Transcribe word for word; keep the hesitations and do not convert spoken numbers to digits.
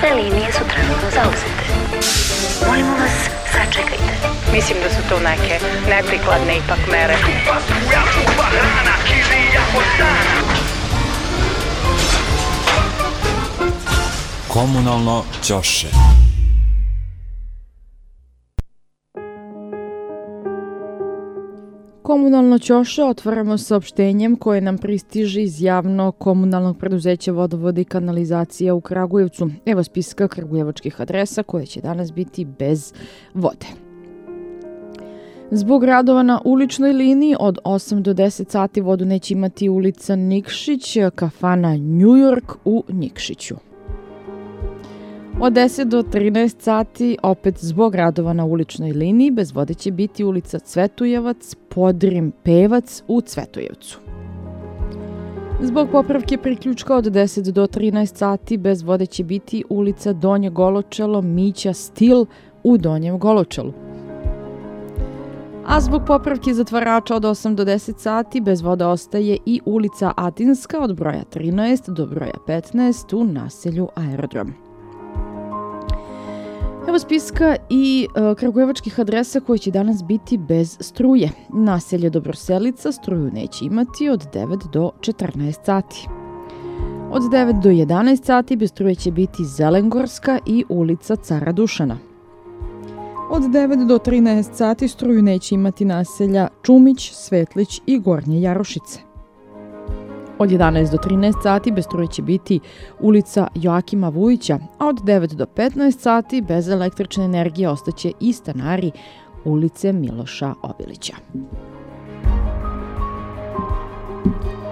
Sve linije su trenutno zauzete. Molimo vas, sačekajte. Mislim da su to neke neprikladne ipak mere. Komunalno ćoše. Komunalno ćoše otvaramo saopštenjem koje nam pristiže iz javnog komunalnog preduzeća Vodovod i kanalizacija u Kragujevcu. Evo spiska kragujevačkih adresa koje će danas biti bez vode. Zbog radova na uličnoj liniji od osam do deset sati vodu neće imati ulica Nikšić, kafana New York u Nikšiću. Od deset do trinaest sati, opet zbog radova na uličnoj liniji, bez vode će biti ulica Cvetujevac, Podrim Pevac u Cvetujevcu. Zbog popravke priključka od deset do trinaest sati, bez vode će biti ulica Donje Goločelo, Mića Stil u Donjem Goločelu. A zbog popravke zatvarača od osam do deset sati, bez vode ostaje i ulica Atinska od broja trinaest do broja petnaest u naselju Aerodrom. Evo spiska i e, kragujevačkih adresa koje će danas biti bez struje. Naselje Dobroselica struju neće imati od devet do četrnaest sati. Od devet do jedanaest sati bez struje će biti Zelengorska i ulica Cara Dušana. Od devet do trinaest sati struju neće imati naselja Čumić, Svetlić i Gornje Jarošice. Od jedanaest do trinaest sati bez struje će biti ulica Joakima Vujića, a od devet do petnaest sati bez električne energije ostaće i stanari ulice Miloša Obilića.